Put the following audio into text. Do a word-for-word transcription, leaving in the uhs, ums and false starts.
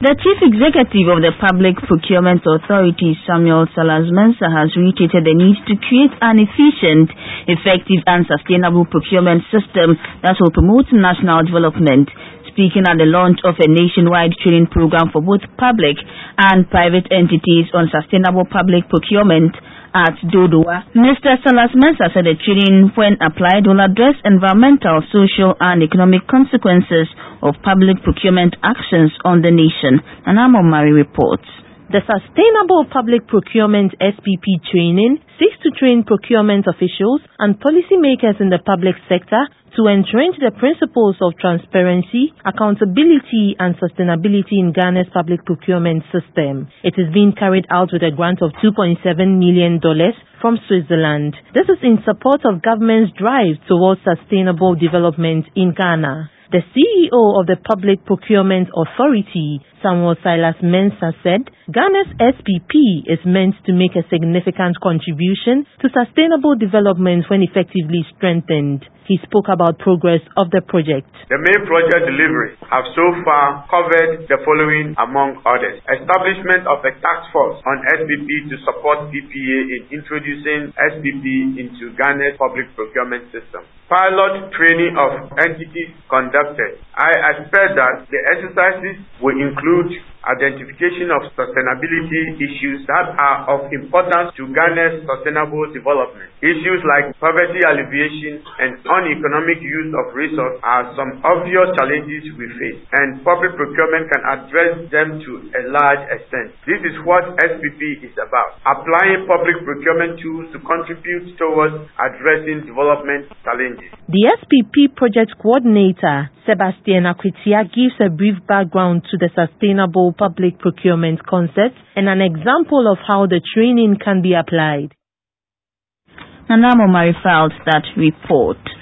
The Chief Executive of the Public Procurement Authority, Samuel Salas-Mensah, has reiterated the need to create an efficient, effective and sustainable procurement system that will promote national development. Speaking at the launch of a nationwide training program for both public and private entities on sustainable public procurement at Dodowa, Mister Salas-Mensah said the training, when applied, will address environmental, social and economic consequences of public procurement actions on the nation. And Amomari reports. The Sustainable Public Procurement S P P training seeks to train procurement officials and policymakers in the public sector to entrench the principles of transparency, accountability and sustainability in Ghana's public procurement system. It is being carried out with a grant of two point seven million dollars from Switzerland. This is in support of government's drive towards sustainable development in Ghana. The C E O of the Public Procurement Authority, Samuel Salas-Mensah, said Ghana's S P P is meant to make a significant contribution to sustainable development when effectively strengthened. He spoke about progress of the project. The main project deliveries have so far covered the following among others. Establishment of a task force on S P P to support P P A in introducing S P P into Ghana's public procurement system. Pilot training of entities conducted. I expect that the exercises will include identification of sustainability issues that are of importance to Ghana's sustainable development. Issues like poverty alleviation and uneconomic use of resources are some obvious challenges we face, and public procurement can address them to a large extent. This is what S P P is about, applying public procurement tools to contribute towards addressing development challenges. The S P P project coordinator, Sebastian Akwitia, gives a brief background to the sustainable public procurement concept and an example of how the training can be applied. Nanamo Marifeld that report.